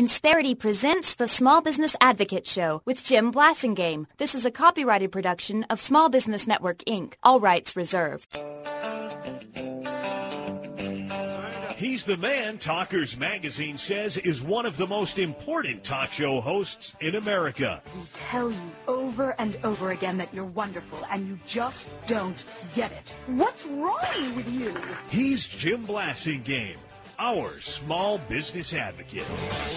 Insperity presents the Small Business Advocate Show with Jim Blasingame. This is a copyrighted production of Small Business Network, Inc., all rights reserved. He's the man Talkers Magazine says is one of the most important talk show hosts in America. We tell you over and over again that you're wonderful, and you just don't get it. What's wrong with you? He's Jim Blasingame, our small business advocate.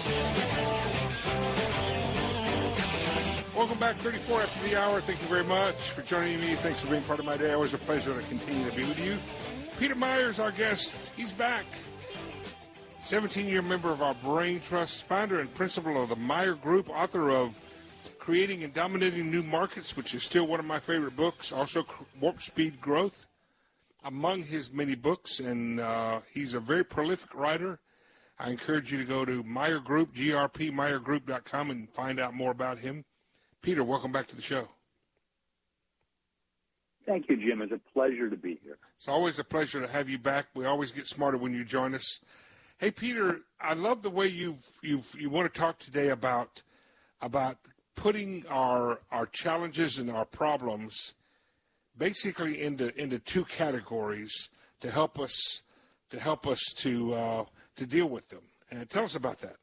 Welcome back, 34 after the hour. Thank you very much for joining me. Thanks for being part of my day. Always a pleasure to continue to be with you. Peter Myers, our guest, he's back. 17-year member of our Brain Trust, founder and principal of the Meyer Group, author of Creating and Dominating New Markets, which is still one of my favorite books, also Warp Speed Growth, among his many books, and he's a very prolific writer. I encourage you to go to Meyer Group, grpmeyergroup.com, and find out more about him. Peter, welcome back to the show. Thank you, Jim. It's a pleasure to be here. It's always a pleasure to have you back. We always get smarter when you join us. Hey, Peter, I love the way you want to talk today about putting our challenges and our problems basically into two categories to help us to deal with them. And tell us about that.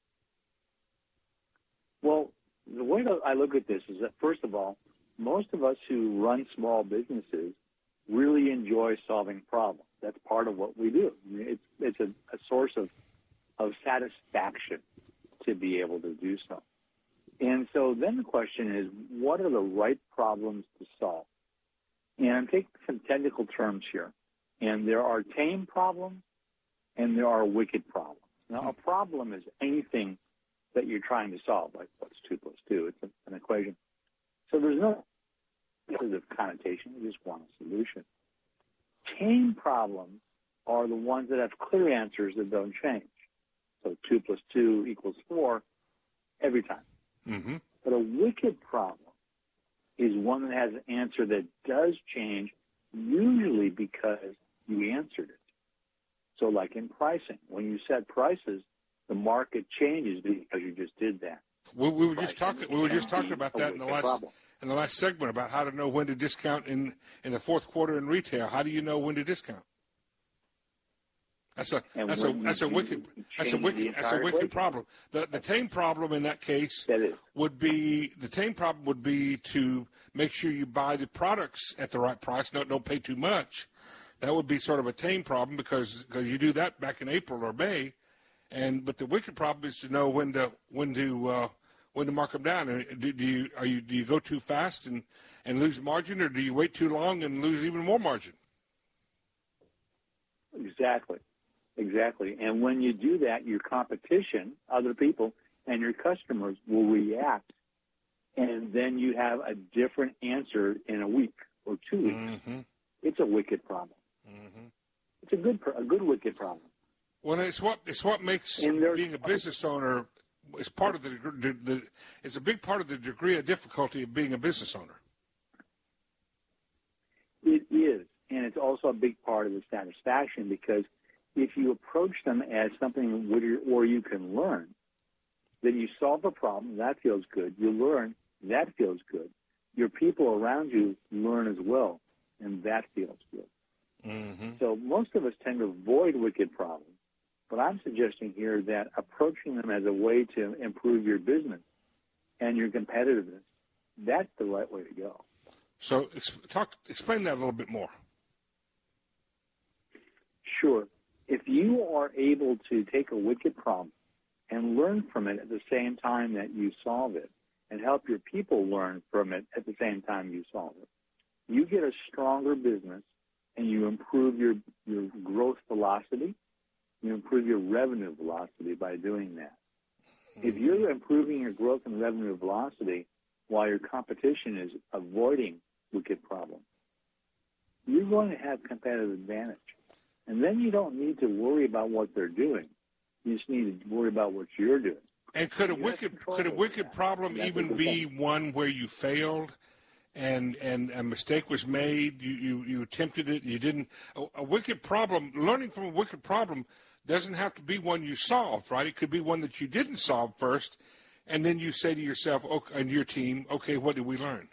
Well, the way that I look at this is that, first of all, most of us who run small businesses really enjoy solving problems. That's part of what we do. I mean, it's a source of satisfaction to be able to do so. And so then the question is, what are the right problems to solve? And I'm taking some technical terms here. And there are tame problems and there are wicked problems. Now, a problem is anything that you're trying to solve, like what's 2 plus 2? It's an equation. So there's no positive connotation. You just want a solution. Tame problems are the ones that have clear answers that don't change. So 2 plus 2 equals 4 every time. Mm-hmm. But a wicked problem is one that has an answer that does change, usually because you answered it. So like in pricing, when you set prices, the market changes because you just did that. We were just talking about that in the last segment about how to know when to discount in the fourth quarter in retail. How do you know when to discount? That's a wicked problem. The tame problem in that case would be to make sure you buy the products at the right price. Don't pay too much. That would be sort of a tame problem because you do that back in April or May, but the wicked problem is to know when to mark them down. Do you go too fast and lose margin, or do you wait too long and lose even more margin? Exactly. And when you do that, your competition, other people, and your customers will react, and then you have a different answer in a week or 2 weeks. Mm-hmm. It's a wicked problem. Mm-hmm. It's a good wicked problem. Well, it's what makes being a business owner is part of it's a big part of the degree of difficulty of being a business owner. It is, and it's also a big part of the satisfaction because if you approach them as something where you can learn, then you solve a problem, that feels good. You learn, that feels good. Your people around you learn as well, and that feels good. Mm-hmm. So most of us tend to avoid wicked problems, but I'm suggesting here that approaching them as a way to improve your business and your competitiveness, that's the right way to go. So explain that a little bit more. Sure. If you are able to take a wicked problem and learn from it at the same time that you solve it and help your people learn from it at the same time you solve it, you get a stronger business and you improve your growth velocity, you improve your revenue velocity by doing that. Mm-hmm. If you're improving your growth and revenue velocity while your competition is avoiding wicked problems, you're going to have competitive advantage. And then you don't need to worry about what they're doing. You just need to worry about what you're doing. And could a wicked problem even be one where you failed and a mistake was made, you attempted it, you didn't? A wicked problem, learning from a wicked problem doesn't have to be one you solved, right? It could be one that you didn't solve first, and then you say to yourself and your team, okay, what did we learn?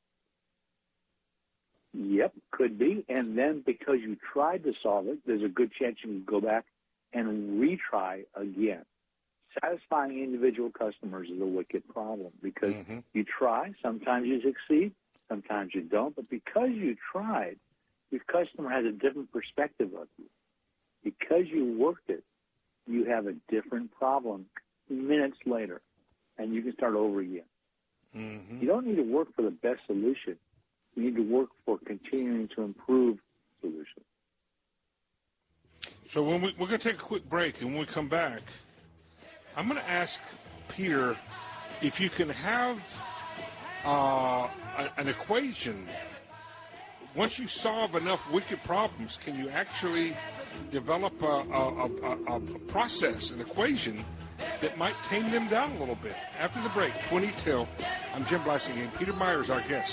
Yep, could be. And then because you tried to solve it, there's a good chance you can go back and retry again. Satisfying individual customers is a wicked problem because you try, sometimes you succeed, sometimes you don't, but because you tried, your customer has a different perspective of you. Because you worked it, you have a different problem minutes later, and you can start over again. You don't need to work for the best solution. You need to work for continuing to improve solutions. So we're going to take a quick break, and when we come back, I'm going to ask Peter if you can have an equation. Once you solve enough wicked problems, can you actually develop a process, an equation that might tame them down a little bit? After the break, 20 till. I'm Jim Blasingame. Peter Myers, our guest.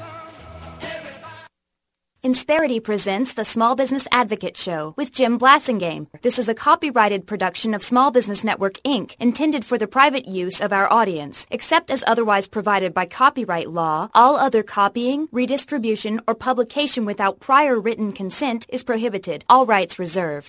Insperity presents the Small Business Advocate Show with Jim Blasingame. This is a copyrighted production of Small Business Network, Inc., intended for the private use of our audience. Except as otherwise provided by copyright law, all other copying, redistribution, or publication without prior written consent is prohibited. All rights reserved.